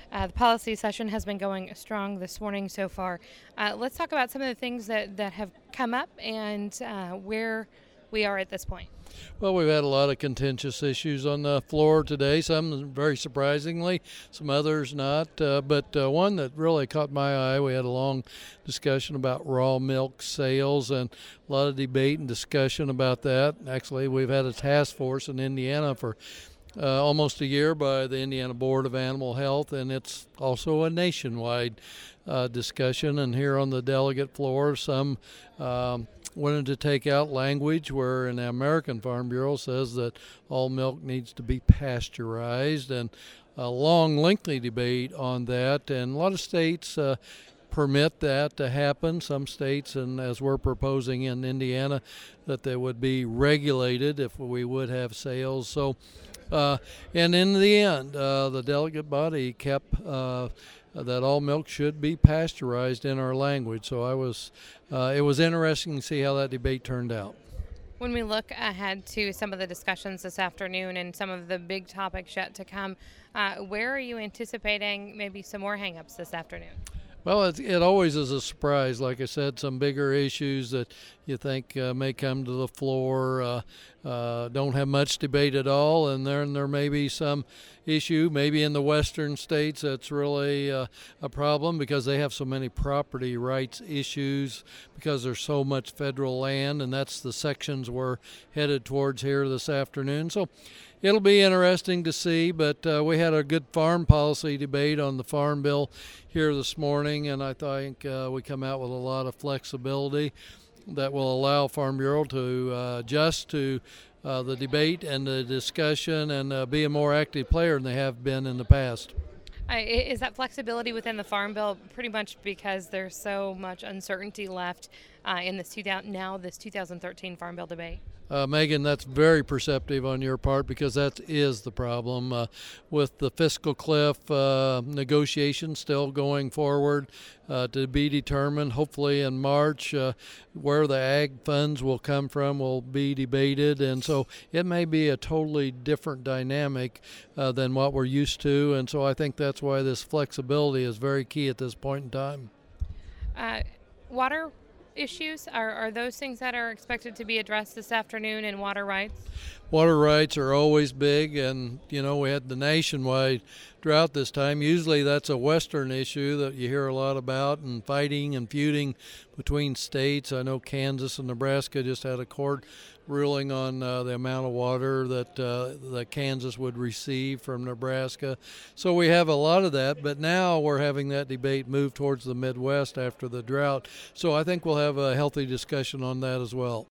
The policy session has been going strong this morning so far. Let's talk about some of the things that have come up and where we are at this point. Well, we've had a lot of contentious issues on the floor today, some very surprisingly, some others not. But one that really caught my eye, we had a long discussion about raw milk sales and a lot of debate and discussion about that. Actually, we've had a task force in Indiana for almost a year by the Indiana Board of Animal Health, and it's also a nationwide discussion. And here on the delegate floor, some wanted to take out language where in the American Farm Bureau says that all milk needs to be pasteurized, and a long, lengthy debate on that. And a lot of states permit that to happen. Some states, and as we're proposing in Indiana, that they would be regulated if we would have sales. So, and in the end, the delegate body kept that all milk should be pasteurized in our language. So it was interesting to see how that debate turned out. When we look ahead to some of the discussions this afternoon and some of the big topics yet to come, where are you anticipating maybe some more hangups this afternoon? Well, it always is a surprise. Like I said, some bigger issues that you think may come to the floor don't have much debate at all, and then there may be some issue, maybe in the western states, that's really a problem because they have so many property rights issues because there's so much federal land, and that's the sections we're headed towards here this afternoon. So it'll be interesting to see, but we had a good farm policy debate on the Farm Bill here this morning, and I think we come out with a lot of flexibility that will allow Farm Bureau to adjust to the debate and the discussion and be a more active player than they have been in the past. Is that flexibility within the Farm Bill pretty much because there's so much uncertainty left in this 2013 Farm Bill debate? Megan, that's very perceptive on your part because that is the problem with the fiscal cliff negotiations still going forward to be determined. Hopefully in March, where the ag funds will come from will be debated, and so it may be a totally different dynamic than what we're used to, and so I think that's why this flexibility is very key at this point in time. Water issues, are those things that are expected to be addressed this afternoon in water rights? Water rights are always big, and we had the nationwide drought this time. Usually that's a western issue that you hear a lot about, and fighting and feuding between states. I know Kansas and Nebraska just had a court ruling on the amount of water that Kansas would receive from Nebraska. So we have a lot of that, but now we're having that debate move towards the Midwest after the drought. So I think we'll have a healthy discussion on that as well.